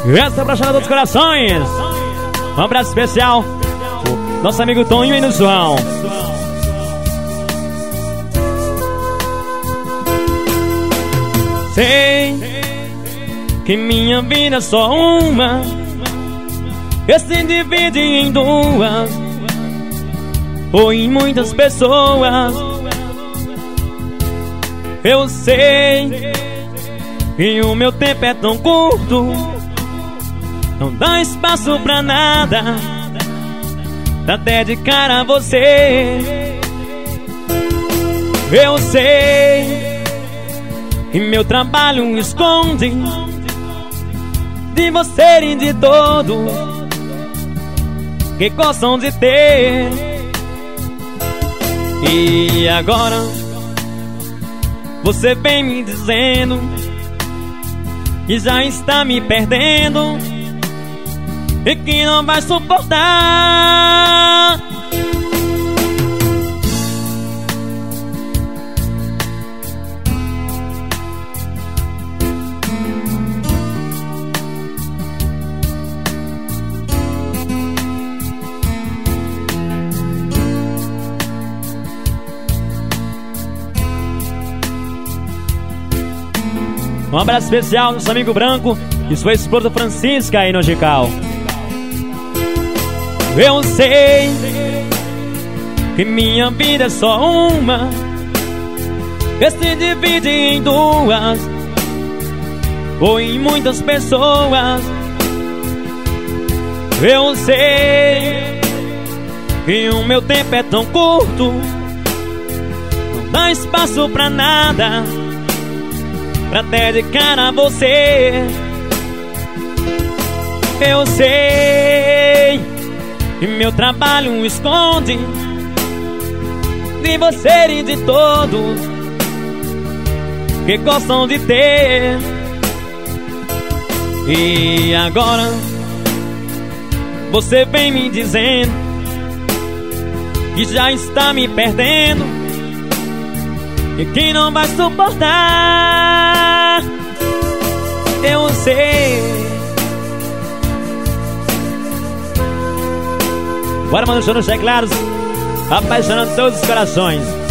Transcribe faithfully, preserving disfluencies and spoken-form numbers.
Essa é pra chorar dos corações. Um abraço especial pro nosso amigo Tonho e no João. Sei que minha vida é só uma, que se divide em duas ou em muitas pessoas. Eu sei que o meu tempo é tão curto, não dá espaço pra nada, pra dedicar a você. Eu sei que meu trabalho esconde de você e de todos que gostam de ter. E agora você vem me dizendo que já está me perdendo e que não vai suportar. Um abraço especial ao nosso amigo Branco e sua esposa Francisca aí no Gical. Eu sei que minha vida é só uma, que se divide em duas ou em muitas pessoas. Eu sei que o meu tempo é tão curto, não dá espaço pra nada, pra dedicar a você. Eu sei que meu trabalho esconde de você e de todos que gostam de ter. E agora você vem me dizendo que já está me perdendo e que não vai suportar. Eu sei. Bora, mano, show nos teclados, apaixonando todos os corações.